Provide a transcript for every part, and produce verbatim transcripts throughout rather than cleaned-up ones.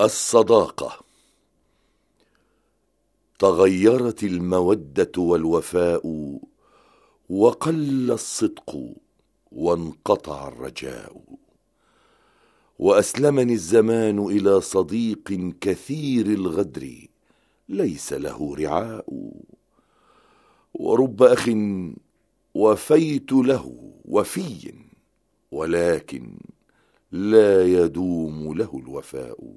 الصداقة. تغيرت المودة والوفاء، وقل الصدق وانقطع الرجاء، وأسلمني الزمان إلى صديق كثير الغدر ليس له رعاء. ورب أخ وفيت له وفي، ولكن لا يدوم له الوفاء.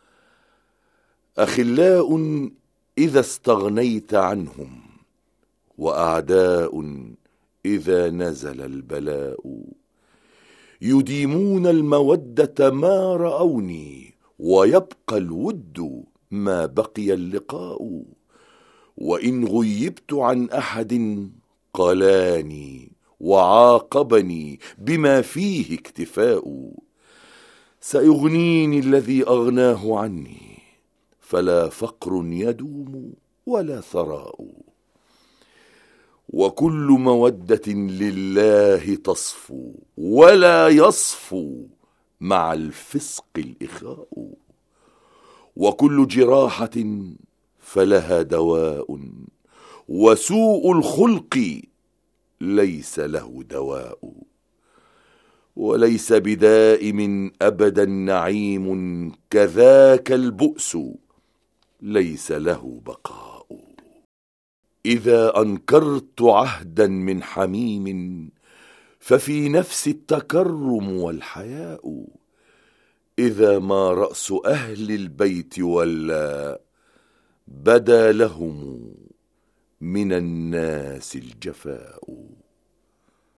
أخلاء إذا استغنيت عنهم، وأعداء إذا نزل البلاء. يديمون المودة ما رأوني، ويبقى الود ما بقي اللقاء. وإن غيبت عن أحد قلاني وعاقبني بما فيه اكتفاء. سيغنيني الذي أغناه عني، فلا فقر يدوم ولا ثراء. وكل مودة لله تصفو، ولا يصفو مع الفسق الإخاء. وكل جراحة فلها دواء، وسوء الخلق ليس له دواء. وليس بدائم أبدا نعيم، كذاك البؤس ليس له بقاء. إذا أنكرت عهدا من حميم، ففي نفس التكرم والحياء. إذا ما رأس أهل البيت ولا، بدا لهم من الناس الجفاء.